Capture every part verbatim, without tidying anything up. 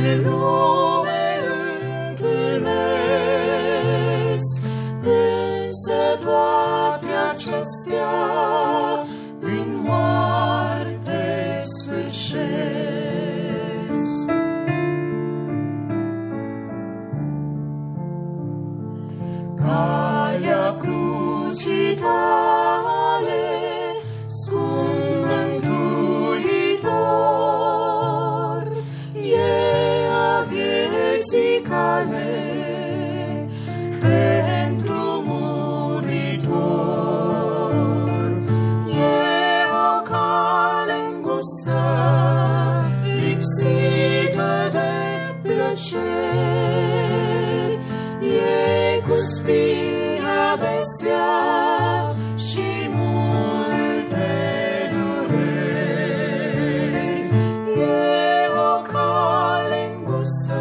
în lume întâlnesc, însă toate acestea în moarte sfârșesc. Calea crucii tale, scump Mântuitor, e a vieții cale pentru muritor. E o cale îngustă, lipsită de plăceri, e cu spini adesea și multe dureri. E o cale îngustă,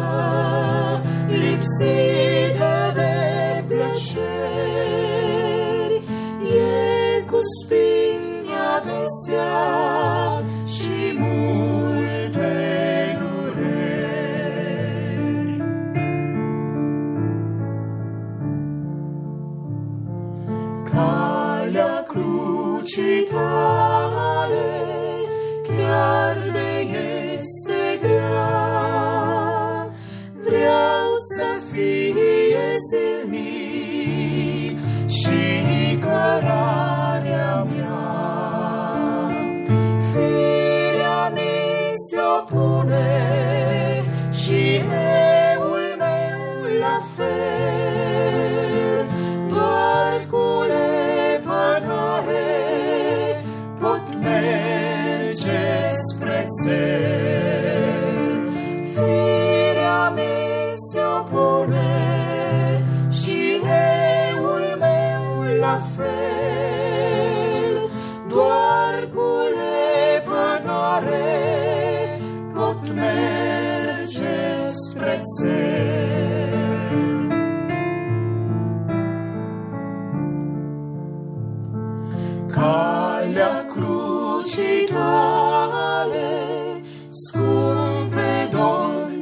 lipsită de plăceri, e cu spini adesea și multe dureri. Calea crucii tale chiar de este grea, vreau să fie zilnic și cărarea mea. Firea mi se opune și eul meu la fel, doar cu lepădare pot merge spre țel. Firea mi se opune și eul meu la fel, doar cu lepădare pot merge spre țel. Calea crucii tale, scumpe Domn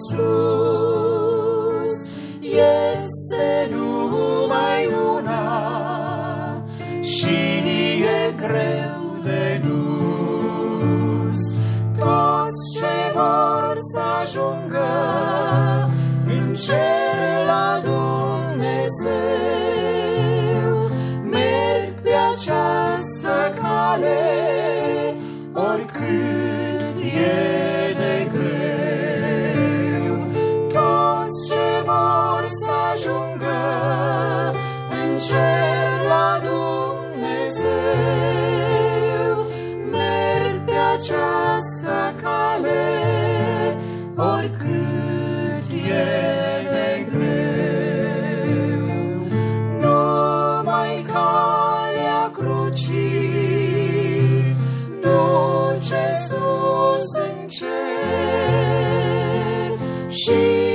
Iisus, este numai una și e greu de dus. Toți ce vor să ajungă în cer la Dumnezeu merg pe această cale, oricât e de greu. Toți ce vor să ajungă în cer la Dumnezeu merg pe această cale, oricât e de greu. Numai calea crucii duce sus în cer și